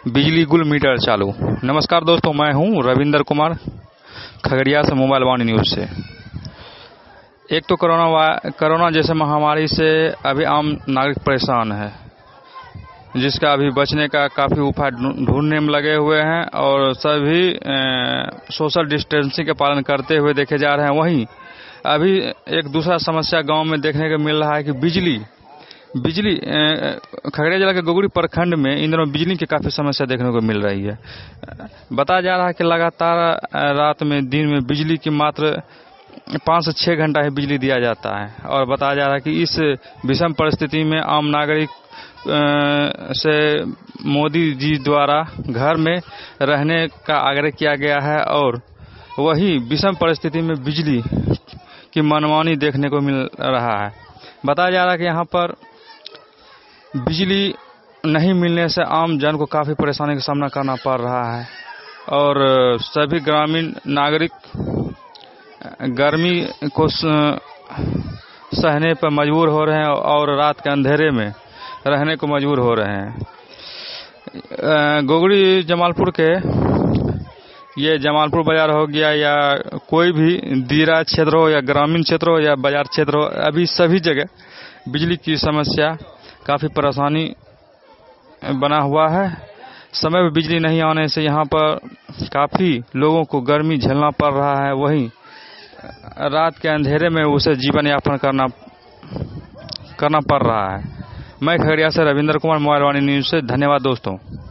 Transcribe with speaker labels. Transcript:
Speaker 1: बिजली गुल मीटर चालू। नमस्कार दोस्तों, मैं हूं रविंदर कुमार, खगड़िया से मोबाइल वाणी न्यूज़ से। एक तो कोरोना जैसे महामारी से अभी आम नागरिक परेशान है, जिसका अभी बचने का काफ़ी उपाय ढूंढने में लगे हुए हैं और सभी सोशल डिस्टेंसिंग का पालन करते हुए देखे जा रहे हैं। वहीं अभी एक दूसरा समस्या गांव में देखने को मिल रहा है कि बिजली खगड़िया जिला के गोगरी प्रखंड में इन दिनों बिजली की काफ़ी समस्या देखने को मिल रही है। बताया जा रहा है कि लगातार रात में दिन में बिजली की मात्र 5 से 6 घंटा ही बिजली दिया जाता है और बताया जा रहा है कि इस विषम परिस्थिति में आम नागरिक से मोदी जी द्वारा घर में रहने का आग्रह किया गया है और वही विषम परिस्थिति में बिजली की मनमानी देखने को मिल रहा है। बताया जा रहा है कि यहाँ पर बिजली नहीं मिलने से आम जन को काफ़ी परेशानी का सामना करना पड़ रहा है और सभी ग्रामीण नागरिक गर्मी को सहने पर मजबूर हो रहे हैं और रात के अंधेरे में रहने को मजबूर हो रहे हैं। गोगरी जमालपुर के ये जमालपुर बाजार हो गया या कोई भी दीरा क्षेत्र हो या ग्रामीण क्षेत्र हो या बाजार क्षेत्र हो, अभी सभी जगह बिजली की समस्या काफ़ी परेशानी बना हुआ है। समय पर बिजली नहीं आने से यहाँ पर काफ़ी लोगों को गर्मी झेलना पड़ रहा है। वहीं रात के अंधेरे में उसे जीवन यापन करना पड़ रहा है। मैं खगड़िया से रविंदर कुमार, मोबाइल वाणी न्यूज़ से। धन्यवाद दोस्तों।